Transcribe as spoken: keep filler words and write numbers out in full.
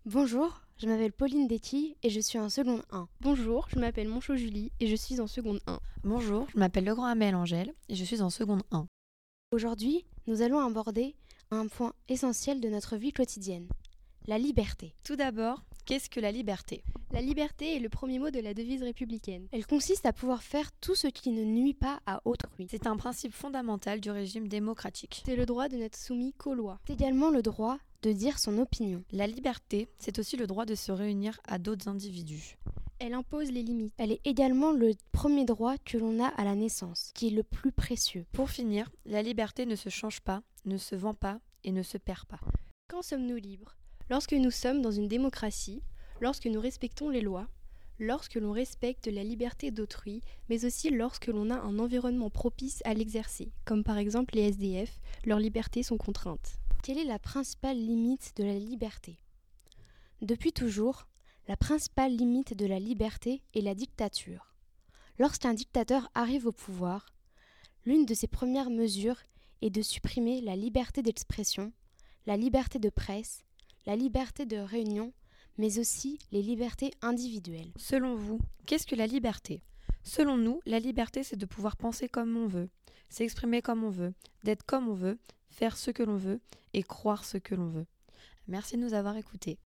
Bonjour, je m'appelle Pauline Detti et je suis en seconde un. Bonjour, je m'appelle Monchot Julie et je suis en seconde un. Bonjour, je m'appelle Legrand Amel Angèle et je suis en seconde un. Aujourd'hui, nous allons aborder un point essentiel de notre vie quotidienne, la liberté. Tout d'abord, qu'est-ce que la liberté ? La liberté est le premier mot de la devise républicaine. Elle consiste à pouvoir faire tout ce qui ne nuit pas à autrui. C'est un principe fondamental du régime démocratique. C'est le droit de n'être soumis qu'aux lois. C'est également le droit de dire son opinion. La liberté, c'est aussi le droit de se réunir à d'autres individus. Elle impose les limites. Elle est également le premier droit que l'on a à la naissance, qui est le plus précieux. Pour finir, la liberté ne se change pas, ne se vend pas et ne se perd pas. Quand sommes-nous libres ? Lorsque nous sommes dans une démocratie, lorsque nous respectons les lois, lorsque l'on respecte la liberté d'autrui, mais aussi lorsque l'on a un environnement propice à l'exercer, comme par exemple les S D F, leurs libertés sont contraintes. Quelle est la principale limite de la liberté ? Depuis toujours, la principale limite de la liberté est la dictature. Lorsqu'un dictateur arrive au pouvoir, l'une de ses premières mesures est de supprimer la liberté d'expression, la liberté de presse, la liberté de réunion, mais aussi les libertés individuelles. Selon vous, qu'est-ce que la liberté ? Selon nous, la liberté, c'est de pouvoir penser comme on veut, s'exprimer comme on veut, d'être comme on veut, faire ce que l'on veut et croire ce que l'on veut. Merci de nous avoir écoutés.